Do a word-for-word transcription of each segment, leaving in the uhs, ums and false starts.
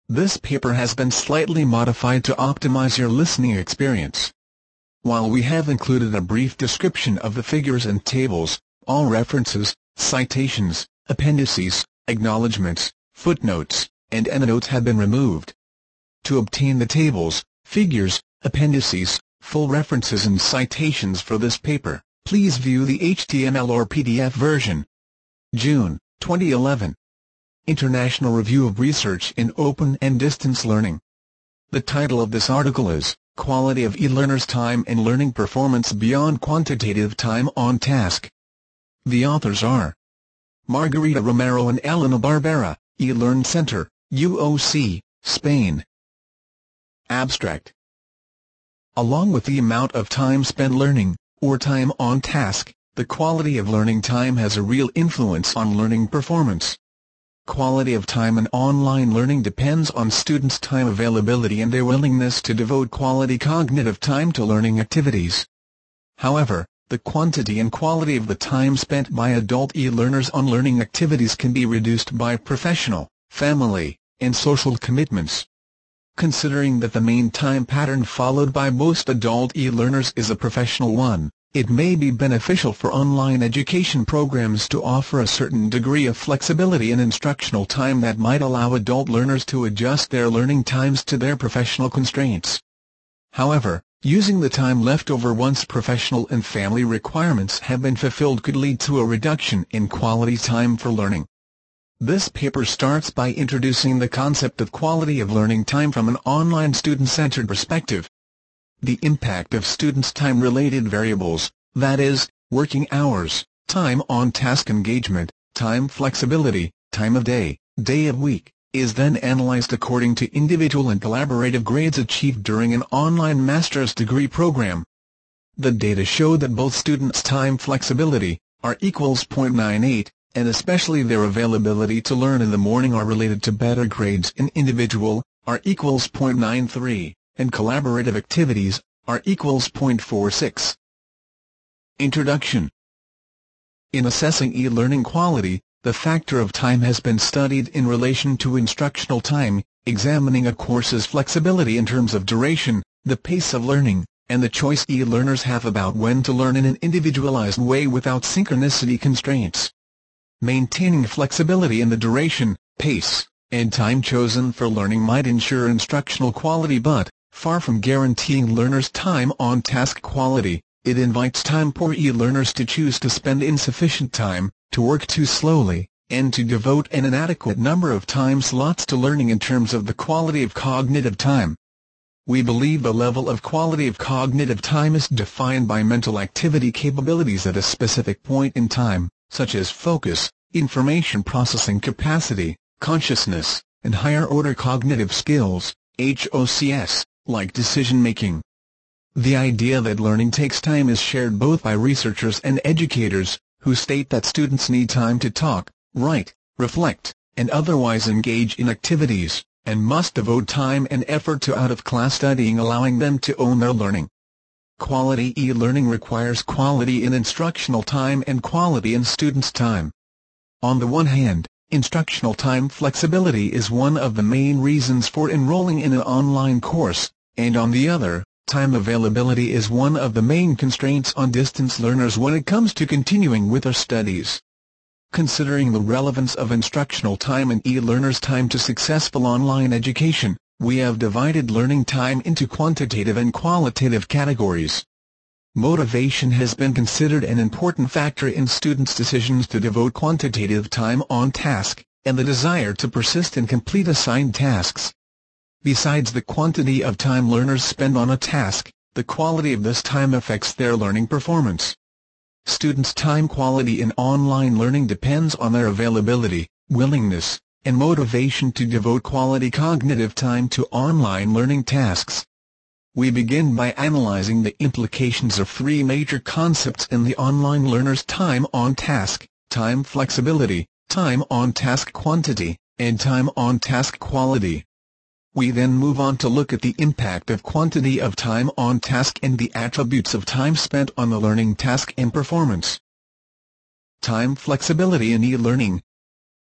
This paper has been slightly modified to optimize your listening experience. While we have included a brief description of the figures and tables, all references, citations, appendices, acknowledgments, footnotes, and endnotes have been removed. To obtain the tables, figures, appendices, full references and citations for this paper, please view the H T M L or P D F version. June twenty eleven. International Review of Research in Open and Distance Learning. The title of this article is, Quality of E-Learners' Time and Learning Performance Beyond Quantitative Time on Task. The authors are Margarita Romero and Elena Barbera, eLearn Center, U O C, Spain. Abstract. Along with the amount of time spent learning, or time on task, the quality of learning time has a real influence on learning performance. Quality of time in online learning depends on students' time availability and their willingness to devote quality cognitive time to learning activities. However, the quantity and quality of the time spent by adult e-learners on learning activities can be reduced by professional, family, and social commitments. Considering that the main time pattern followed by most adult e-learners is a professional one, it may be beneficial for online education programs to offer a certain degree of flexibility in instructional time that might allow adult learners to adjust their learning times to their professional constraints. However, using the time left over once professional and family requirements have been fulfilled could lead to a reduction in quality time for learning. This paper starts by introducing the concept of quality of learning time from an online student-centered perspective. The impact of students' time-related variables, that is, working hours, time on task engagement, time flexibility, time of day, day of week, is then analyzed according to individual and collaborative grades achieved during an online master's degree program. The data show that both students' time flexibility, R equals zero point nine eight, and especially their availability to learn in the morning are related to better grades in individual, R equals zero point nine three, and collaborative activities, R equals zero point four six. Introduction. In assessing e-learning quality, the factor of time has been studied in relation to instructional time, examining a course's flexibility in terms of duration, the pace of learning, and the choice e-learners have about when to learn in an individualized way without synchronicity constraints. Maintaining flexibility in the duration, pace, and time chosen for learning might ensure instructional quality but, far from guaranteeing learners' time on task quality, it invites time-poor e-learners to choose to spend insufficient time, to work too slowly, and to devote an inadequate number of time slots to learning in terms of the quality of cognitive time. We believe the level of quality of cognitive time is defined by mental activity capabilities at a specific point in time, such as focus, information processing capacity, consciousness, and higher-order cognitive skills, H O C S, like decision-making. The idea that learning takes time is shared both by researchers and educators, who state that students need time to talk, write, reflect, and otherwise engage in activities, and must devote time and effort to out-of-class studying, allowing them to own their learning. Quality e-learning requires quality in instructional time and quality in students' time. On the one hand, instructional time flexibility is one of the main reasons for enrolling in an online course, and on the other, time availability is one of the main constraints on distance learners when it comes to continuing with their studies. Considering the relevance of instructional time and e-learners' time to successful online education, we have divided learning time into quantitative and qualitative categories. Motivation has been considered an important factor in students' decisions to devote quantitative time on task, and the desire to persist and complete assigned tasks. Besides the quantity of time learners spend on a task, the quality of this time affects their learning performance. Students' time quality in online learning depends on their availability, willingness, and motivation to devote quality cognitive time to online learning tasks. We begin by analyzing the implications of three major concepts in the online learner's time on task: time flexibility, time on task quantity, and time on task quality. We then move on to look at the impact of quantity of time on task and the attributes of time spent on the learning task and performance. Time flexibility in e-learning.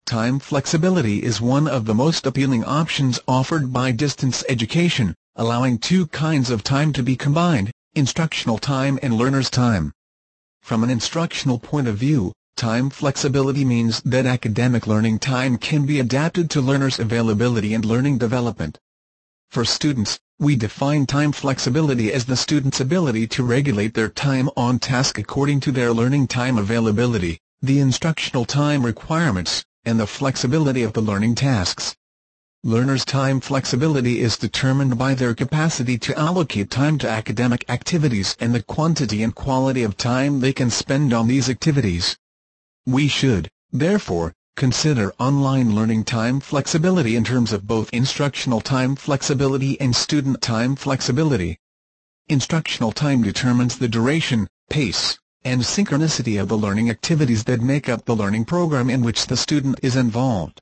Time flexibility is one of the most appealing options offered by distance education, allowing two kinds of time to be combined: instructional time and learner's time. From an instructional point of view, time flexibility means that academic learning time can be adapted to learners' availability and learning development. For students, we define time flexibility as the student's ability to regulate their time on task according to their learning time availability, the instructional time requirements, and the flexibility of the learning tasks. Learners' time flexibility is determined by their capacity to allocate time to academic activities and the quantity and quality of time they can spend on these activities. We should, therefore, consider online learning time flexibility in terms of both instructional time flexibility and student time flexibility. Instructional time determines the duration, pace, and synchronicity of the learning activities that make up the learning program in which the student is involved.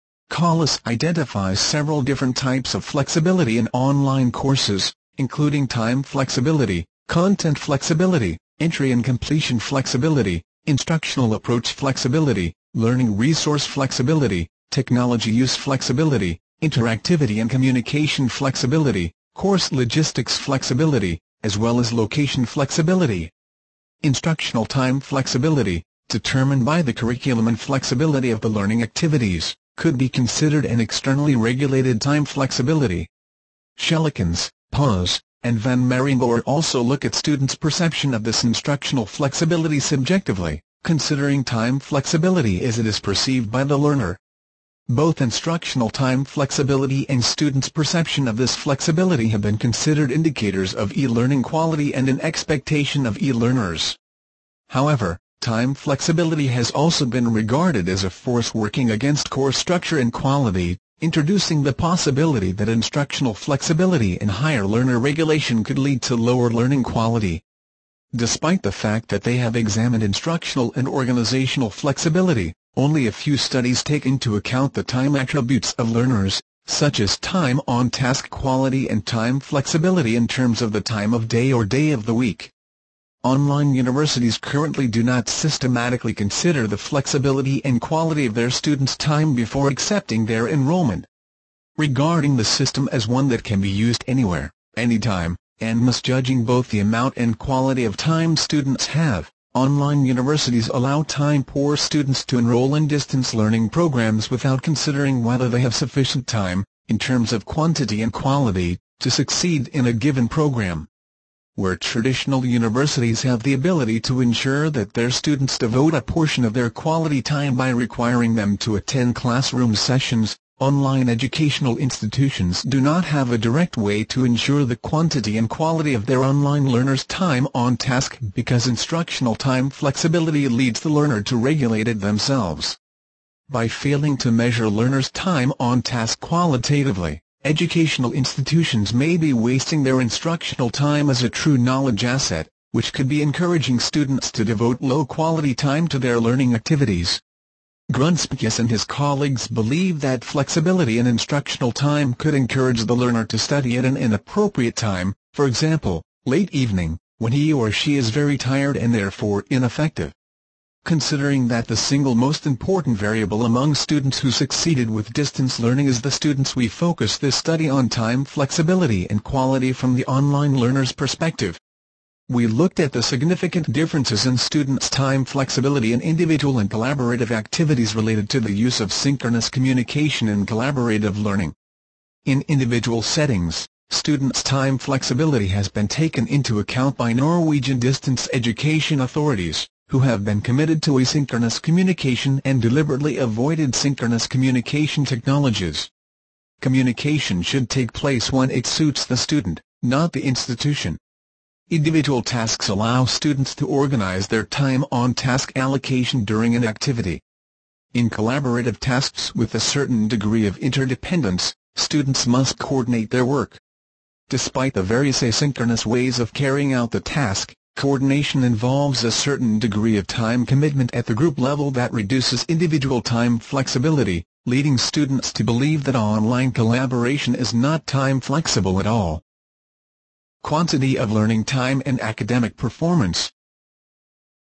Collis identifies several different types of flexibility in online courses, including time flexibility, content flexibility, entry and completion flexibility, instructional approach flexibility, learning resource flexibility, technology use flexibility, interactivity and communication flexibility, course logistics flexibility, as well as location flexibility. Instructional time flexibility, determined by the curriculum and flexibility of the learning activities, could be considered an externally regulated time flexibility. Schelikens, Paz, and Van Marenboer also look at students' perception of this instructional flexibility subjectively, considering time flexibility as it is perceived by the learner. Both instructional time flexibility and students' perception of this flexibility have been considered indicators of e-learning quality and an expectation of e-learners. However, time flexibility has also been regarded as a force working against course structure and quality, introducing the possibility that instructional flexibility and higher learner regulation could lead to lower learning quality. Despite the fact that they have examined instructional and organizational flexibility, only a few studies take into account the time attributes of learners, such as time on task quality and time flexibility in terms of the time of day or day of the week. Online universities currently do not systematically consider the flexibility and quality of their students' time before accepting their enrollment. Regarding the system as one that can be used anywhere, anytime, and misjudging both the amount and quality of time students have, online universities allow time-poor students to enroll in distance learning programs without considering whether they have sufficient time, in terms of quantity and quality, to succeed in a given program. Where traditional universities have the ability to ensure that their students devote a portion of their quality time by requiring them to attend classroom sessions, online educational institutions do not have a direct way to ensure the quantity and quality of their online learners' time on task because instructional time flexibility leads the learner to regulate it themselves. By failing to measure learners' time on task qualitatively, educational institutions may be wasting their instructional time as a true knowledge asset, which could be encouraging students to devote low-quality time to their learning activities. Grunspius and his colleagues believe that flexibility in instructional time could encourage the learner to study at an inappropriate time, for example, late evening, when he or she is very tired and therefore ineffective. Considering that the single most important variable among students who succeeded with distance learning is the students, we focus this study on time flexibility and quality from the online learner's perspective. We looked at the significant differences in students' time flexibility in individual and collaborative activities related to the use of synchronous communication and collaborative learning. In individual settings, students' time flexibility has been taken into account by Norwegian distance education authorities, who have been committed to asynchronous communication and deliberately avoided synchronous communication technologies. Communication should take place when it suits the student, not the institution. Individual tasks allow students to organize their time on task allocation during an activity. In collaborative tasks with a certain degree of interdependence, students must coordinate their work. Despite the various asynchronous ways of carrying out the task, coordination involves a certain degree of time commitment at the group level that reduces individual time flexibility, leading students to believe that online collaboration is not time flexible at all. Quantity of learning time and academic performance.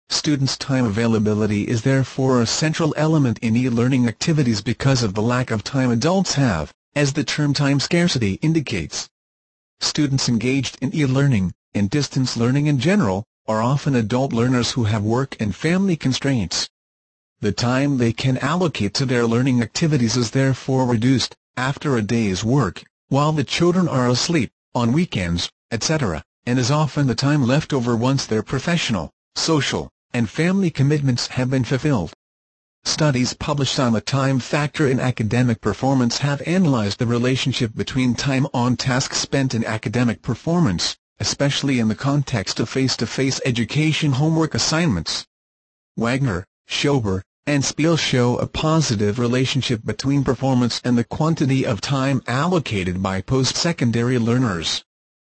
Students' time availability is therefore a central element in e-learning activities because of the lack of time adults have, as the term time scarcity indicates. Students engaged in e-learning, and distance learning in general, are often adult learners who have work and family constraints. The time they can allocate to their learning activities is therefore reduced, after a day's work, while the children are asleep, on weekends, et cetera, and is often the time left over once their professional, social, and family commitments have been fulfilled. Studies published on the time factor in academic performance have analyzed the relationship between time on task spent in academic performance, especially in the context of face-to-face education homework assignments. Wagner, Schober, and Spiel show a positive relationship between performance and the quantity of time allocated by post-secondary learners.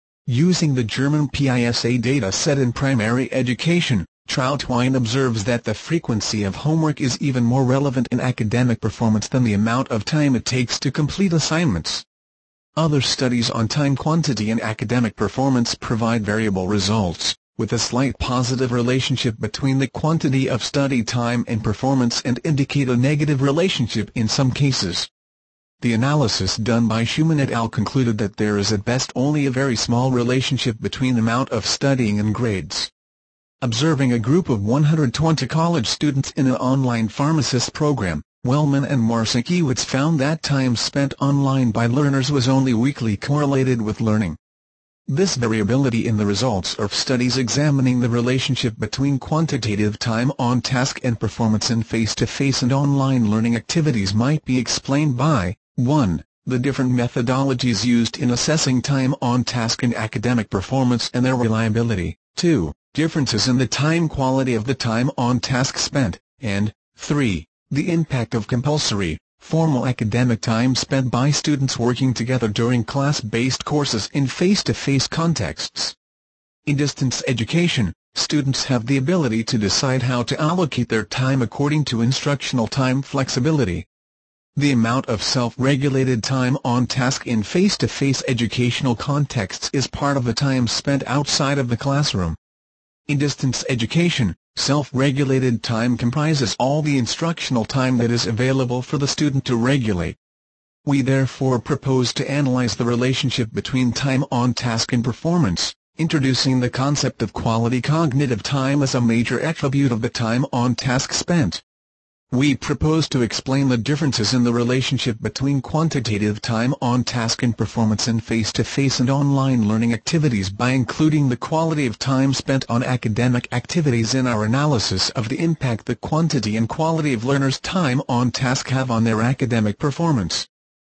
Using the German PISA data set in primary education, Trautwein observes that the frequency of homework is even more relevant in academic performance than the amount of time it takes to complete assignments. Other studies on time quantity and academic performance provide variable results, with a slight positive relationship between the quantity of study time and performance and indicate a negative relationship in some cases. The analysis done by Schumann et al. Concluded that there is at best only a very small relationship between the amount of studying and grades. Observing a group of one hundred twenty college students in an online pharmacist program, Wellman and Marcinkiewicz found that time spent online by learners was only weakly correlated with learning. This variability in the results of studies examining the relationship between quantitative time on task and performance in face-to-face and online learning activities might be explained by, one The different methodologies used in assessing time on task and academic performance and their reliability, two Differences in the time quality of the time on task spent, and three The impact of compulsory, formal academic time spent by students working together during class-based courses in face-to-face contexts. In distance education, students have the ability to decide how to allocate their time according to instructional time flexibility. The amount of self-regulated time on task in face-to-face educational contexts is part of the time spent outside of the classroom. In distance education, self-regulated time comprises all the instructional time that is available for the student to regulate. We therefore propose to analyze the relationship between time on task and performance, introducing the concept of quality cognitive time as a major attribute of the time on task spent. We propose to explain the differences in the relationship between quantitative time on task and performance in face-to-face and online learning activities by including the quality of time spent on academic activities in our analysis of the impact the quantity and quality of learners' time on task have on their academic performance.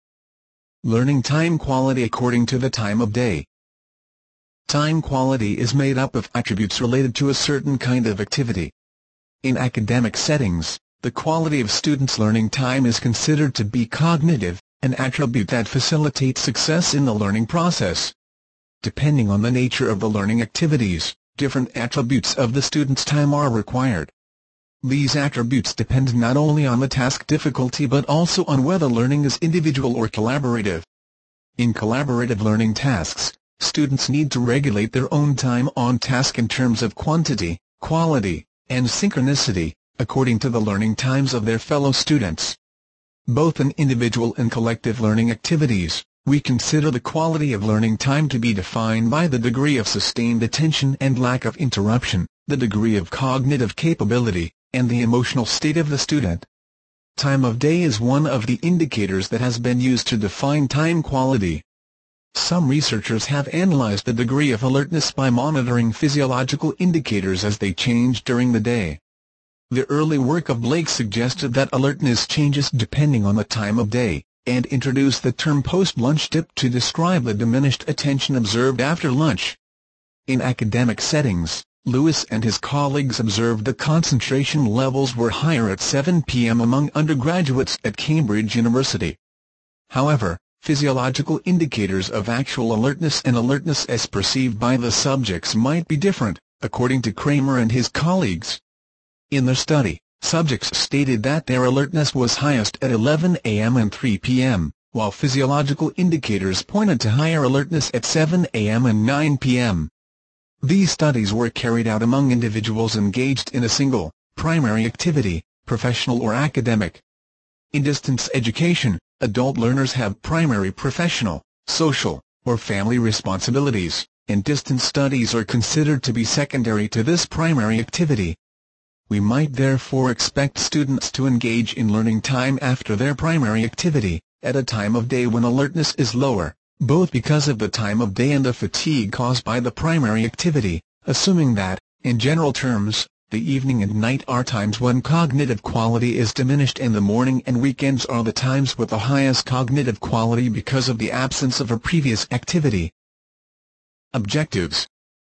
Learning time quality according to the time of day. Time quality is made up of attributes related to a certain kind of activity. In academic settings, the quality of students' learning time is considered to be cognitive, an attribute that facilitates success in the learning process. Depending on the nature of the learning activities, different attributes of the student's time are required. These attributes depend not only on the task difficulty but also on whether learning is individual or collaborative. In collaborative learning tasks, students need to regulate their own time on task in terms of quantity, quality, and synchronicity, according to the learning times of their fellow students. Both in individual and collective learning activities, we consider the quality of learning time to be defined by the degree of sustained attention and lack of interruption, the degree of cognitive capability, and the emotional state of the student. Time of day is one of the indicators that has been used to define time quality. Some researchers have analyzed the degree of alertness by monitoring physiological indicators as they change during the day. The early work of Blake suggested that alertness changes depending on the time of day, and introduced the term post-lunch dip to describe the diminished attention observed after lunch. In academic settings, Lewis and his colleagues observed that concentration levels were higher at seven p m among undergraduates at Cambridge University. However, physiological indicators of actual alertness and alertness as perceived by the subjects might be different, according to Kramer and his colleagues. In their study, subjects stated that their alertness was highest at eleven a m and three p m, while physiological indicators pointed to higher alertness at seven a m and nine p m These studies were carried out among individuals engaged in a single, primary activity, professional or academic. In distance education, adult learners have primary professional, social, or family responsibilities, and distance studies are considered to be secondary to this primary activity. We might therefore expect students to engage in learning time after their primary activity, at a time of day when alertness is lower, both because of the time of day and the fatigue caused by the primary activity, assuming that, in general terms, the evening and night are times when cognitive quality is diminished and the morning and weekends are the times with the highest cognitive quality because of the absence of a previous activity. Objectives.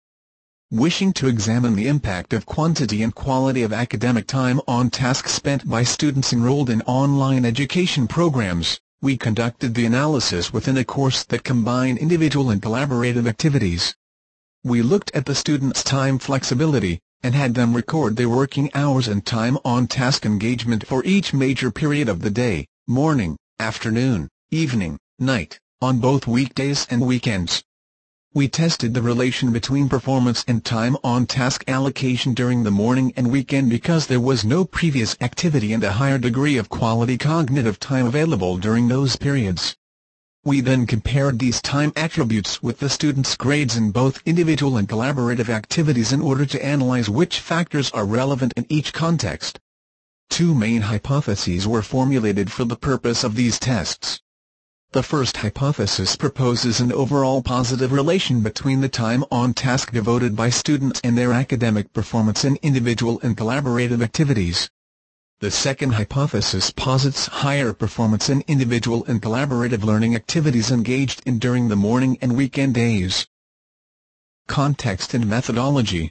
Wishing to examine the impact of quantity and quality of academic time on tasks spent by students enrolled in online education programs, we conducted the analysis within a course that combined individual and collaborative activities. We looked at the students' time flexibility, and had them record their working hours and time on task engagement for each major period of the day, morning, afternoon, evening, night, on both weekdays and weekends. We tested the relation between performance and time on task allocation during the morning and weekend because there was no previous activity and a higher degree of quality cognitive time available during those periods. We then compared these time attributes with the students' grades in both individual and collaborative activities in order to analyze which factors are relevant in each context. Two main hypotheses were formulated for the purpose of these tests. The first hypothesis proposes an overall positive relation between the time on task devoted by students and their academic performance in individual and collaborative activities. The second hypothesis posits higher performance in individual and collaborative learning activities engaged in during the morning and weekend days. Context and methodology.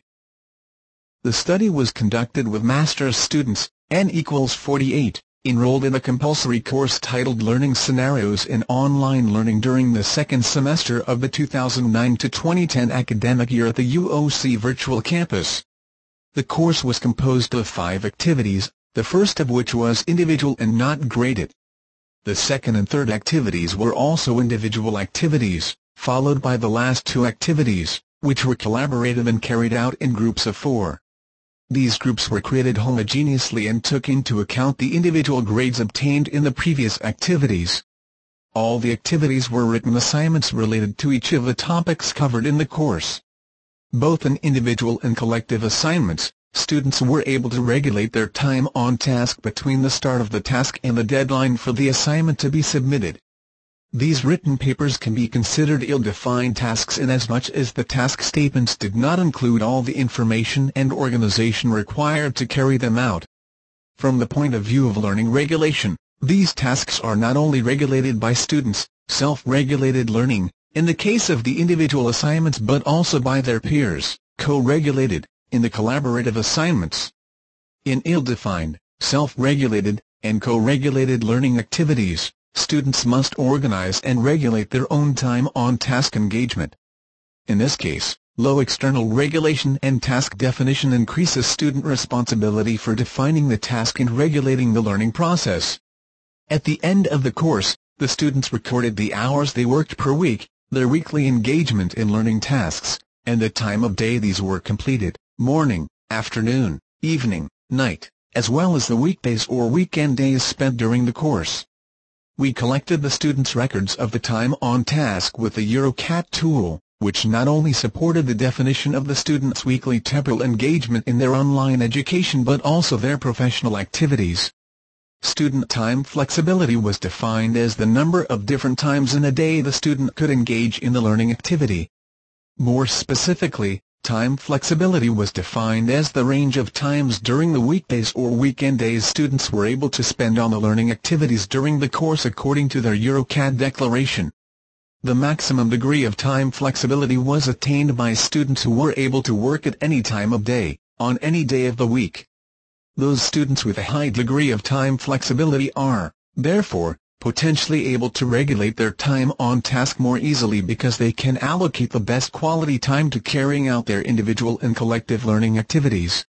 The study was conducted with master's students, N equals forty-eight, enrolled in a compulsory course titled Learning Scenarios in Online Learning during the second semester of the two thousand nine to twenty ten academic year at the U O C Virtual Campus. The course was composed of five activities, the first of which was individual and not graded. The second and third activities were also individual activities, followed by the last two activities, which were collaborative and carried out in groups of four. These groups were created homogeneously and took into account the individual grades obtained in the previous activities. All the activities were written assignments related to each of the topics covered in the course. Both in individual and collective assignments, students were able to regulate their time on task between the start of the task and the deadline for the assignment to be submitted. These written papers can be considered ill-defined tasks inasmuch as the task statements did not include all the information and organization required to carry them out. From the point of view of learning regulation, these tasks are not only regulated by students, self-regulated learning, in the case of the individual assignments, but also by their peers, co-regulated, in the collaborative assignments. In ill-defined, self-regulated, and co-regulated learning activities, students must organize and regulate their own time on task engagement. In this case, low external regulation and task definition increases student responsibility for defining the task and regulating the learning process. At the end of the course, the students recorded the hours they worked per week, their weekly engagement in learning tasks, and the time of day these were completed, morning, afternoon, evening, night, as well as the weekdays or weekend days spent during the course. We collected the students' records of the time on task with the EuroCat tool, which not only supported the definition of the students' weekly temporal engagement in their online education but also their professional activities. Student time flexibility was defined as the number of different times in a day the student could engage in the learning activity. More specifically, time flexibility was defined as the range of times during the weekdays or weekend days students were able to spend on the learning activities during the course according to their EuroCat declaration. The maximum degree of time flexibility was attained by students who were able to work at any time of day, on any day of the week. Those students with a high degree of time flexibility are, therefore, potentially able to regulate their time on task more easily because they can allocate the best quality time to carrying out their individual and collective learning activities.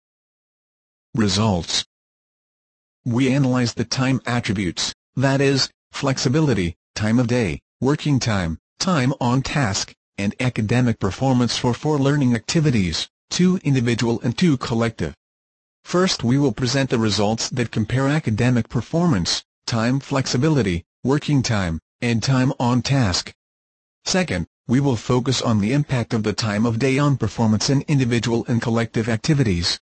Results. We analyzed the time attributes, that is, flexibility, time of day, working time, time on task, and academic performance for four learning activities, two individual and two collective. First, we will present the results that compare academic performance, time flexibility, working time, and time on task. Second, we will focus on the impact of the time of day on performance in individual and collective activities.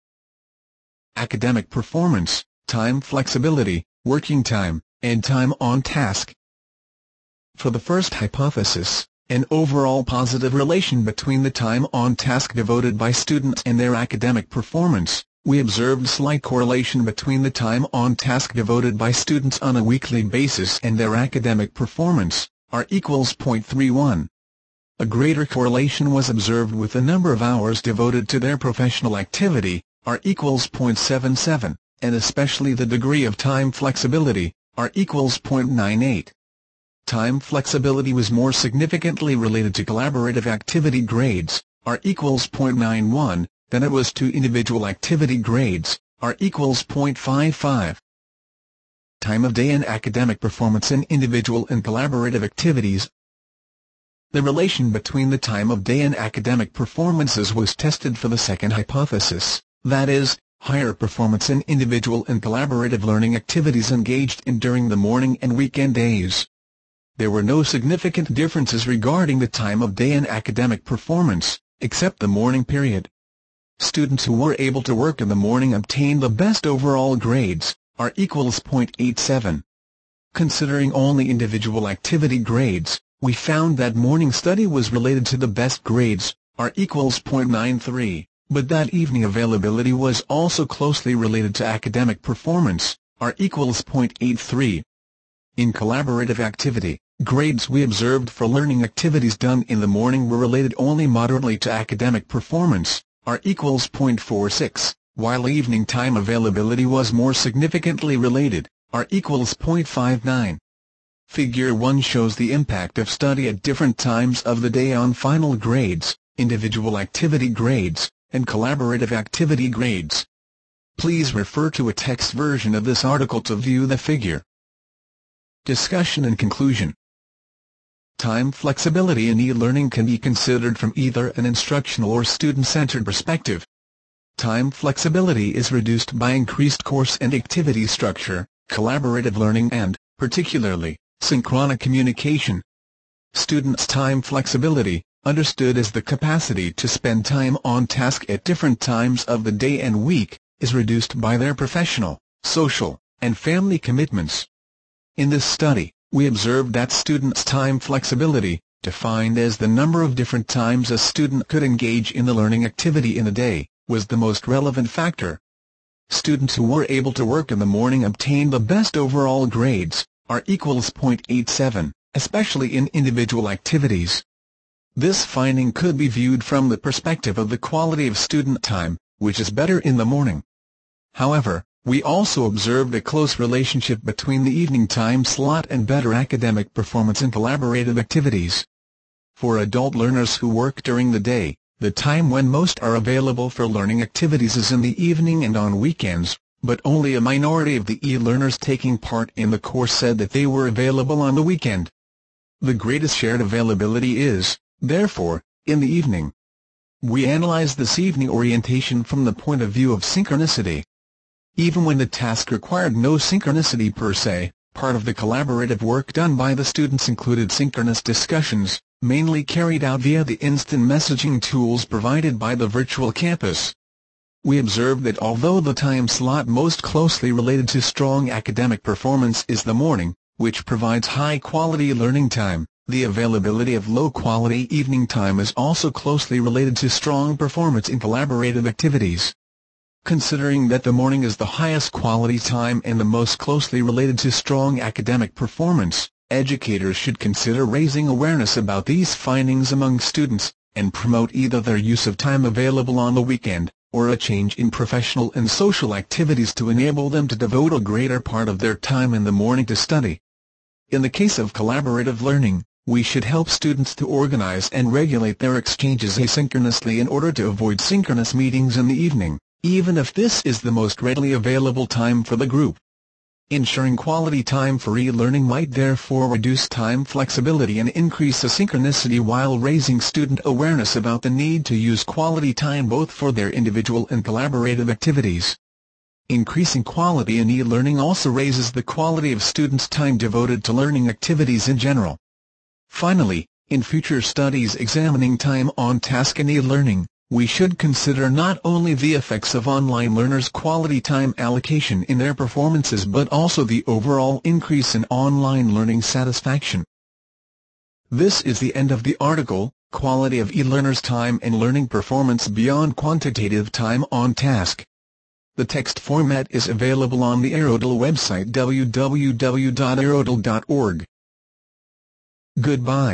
Academic performance, time flexibility, working time, and time on task. For the first hypothesis, an overall positive relation between the time on task devoted by students and their academic performance, we observed slight correlation between the time on task devoted by students on a weekly basis and their academic performance, R equals zero point three one. A greater correlation was observed with the number of hours devoted to their professional activity, R equals zero point seven seven, and especially the degree of time flexibility, R equals zero point nine eight. Time flexibility was more significantly related to collaborative activity grades, R equals zero point nine one, than it was to individual activity grades, R equals zero point five five. Time of day and academic performance in individual and collaborative activities. The relation between the time of day and academic performances was tested for the second hypothesis, that is, higher performance in individual and collaborative learning activities engaged in during the morning and weekend days. There were no significant differences regarding the time of day and academic performance, except the morning period. Students who were able to work in the morning obtained the best overall grades, R equals zero point eight seven. Considering only individual activity grades, we found that morning study was related to the best grades, R equals zero point nine three, but that evening availability was also closely related to academic performance, R equals zero point eight three. In collaborative activity, grades we observed for learning activities done in the morning were related only moderately to academic performance, R equals zero point four six, while evening time availability was more significantly related, R equals zero point five nine. Figure one shows the impact of study at different times of the day on final grades, individual activity grades, and collaborative activity grades. Please refer to a text version of this article to view the figure. Discussion and conclusion. Time flexibility in e-learning can be considered from either an instructional or student-centered perspective. Time flexibility is reduced by increased course and activity structure, collaborative learning and, particularly, synchronic communication. Students' time flexibility, understood as the capacity to spend time on task at different times of the day and week, is reduced by their professional, social, and family commitments. In this study, we observed that students' time flexibility, defined as the number of different times a student could engage in the learning activity in a day, was the most relevant factor. Students who were able to work in the morning obtained the best overall grades, R equals zero point eight seven, especially in individual activities. This finding could be viewed from the perspective of the quality of student time, which is better in the morning. However, we also observed a close relationship between the evening time slot and better academic performance in collaborative activities. For adult learners who work during the day, the time when most are available for learning activities is in the evening and on weekends, but only a minority of the e-learners taking part in the course said that they were available on the weekend. The greatest shared availability is, therefore, in the evening. We analyzed this evening orientation from the point of view of synchronicity. Even when the task required no synchronicity per se, part of the collaborative work done by the students included synchronous discussions, mainly carried out via the instant messaging tools provided by the virtual campus. We observed that although the time slot most closely related to strong academic performance is the morning, which provides high-quality learning time, the availability of low-quality evening time is also closely related to strong performance in collaborative activities. Considering that the morning is the highest quality time and the most closely related to strong academic performance, educators should consider raising awareness about these findings among students, and promote either their use of time available on the weekend, or a change in professional and social activities to enable them to devote a greater part of their time in the morning to study. In the case of collaborative learning, we should help students to organize and regulate their exchanges asynchronously in order to avoid synchronous meetings in the evening, even if this is the most readily available time for the group. Ensuring quality time for e-learning might therefore reduce time flexibility and increase asynchronicity while raising student awareness about the need to use quality time both for their individual and collaborative activities. Increasing quality in e-learning also raises the quality of students' time devoted to learning activities in general. Finally, in future studies examining time on task in e-learning, we should consider not only the effects of online learners' quality time allocation in their performances but also the overall increase in online learning satisfaction. This is the end of the article, Quality of e-learners' Time and Learning Performance Beyond Quantitative Time on Task. The text format is available on the Aerodel website w w w dot aerodel dot org. Goodbye.